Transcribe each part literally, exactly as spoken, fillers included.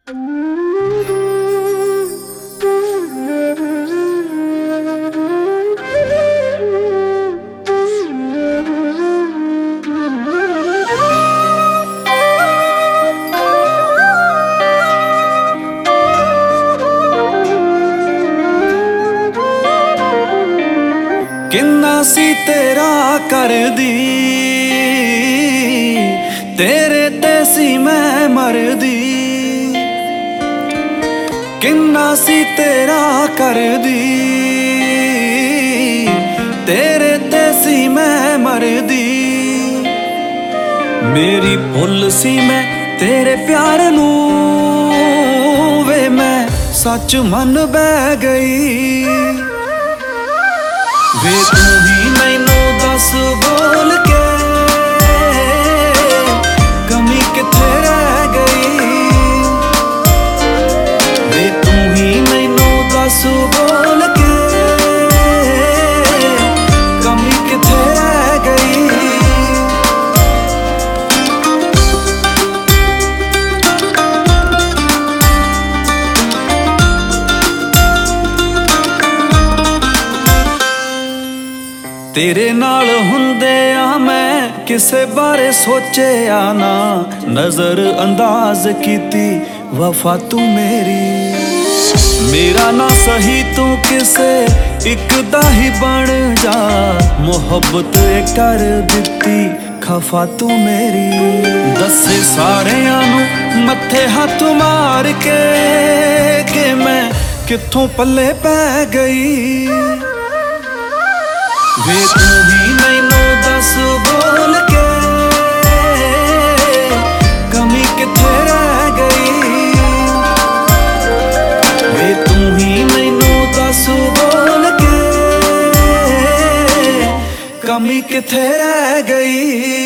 किन्ना सी तेरा कर दी, तेरे ते सी मैं मर दी। किन्ना सी तेरा कर दी, तेरे ते सी मैं मर दी। मेरी भुल सी मैं तेरे प्यार नू, वे मैं सच मन बह गई। वे तू ही मैनू दस बोल के, कमी किथे रह गई। वे तू ही मैनू दस बोल के, कमी किथे रह गई। तेरे नाल हुंदे आ मैं किसे बारे सोचिया ना, नजर अंदाज कीती वफा तू मेरी। मेरा ना सही तू किसे इक दा ही बन जा, मुहब्बत कर दिती खफा तू मेरी। दसे सारियां नू मत्थे हाथ मार के, कि मैं कित्थों पल्ले पै गई। वे तू ही मैनू दस बोल के, कमी किथे रह गई। वे तू ही मैनू दस बोल के, कमी किथे रह गई।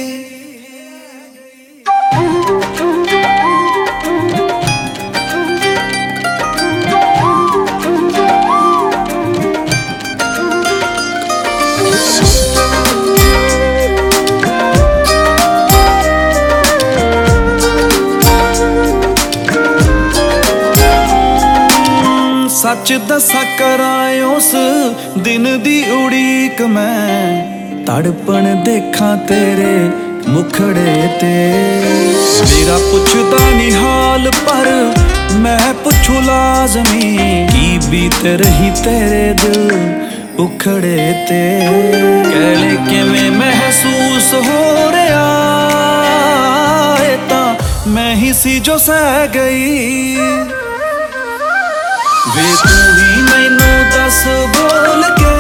सच दसा करां उस दिन दी उड़ीक मैं, तड़पण देखा तेरे मुखड़े ते। मेरा पुछदा नी हाल पर मैं पुछू लाजमी, की बीत रही तेरे दिल उखड़े ते। कहले किवें महसूस हो रहा है, तां मैं ही सी जो सह गई। वे तू ही मैनू दस बोल के,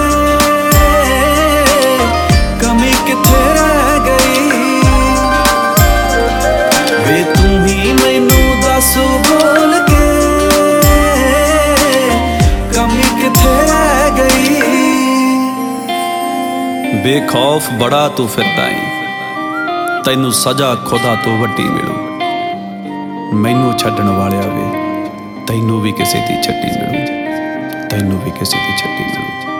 कमी किथे रह गई। वे तू ही मैनू दस बोल के, कमी किथे रह गई। बेखौफ बड़ा तू फिरदा है, तैनू सजा खुदा तो वड्डी मिलू। मैनू छड्डण वालिया वे, तैनू भी किसी दी छड्डी मिलू, तैनू भी किसी दी छड्डी मिलू।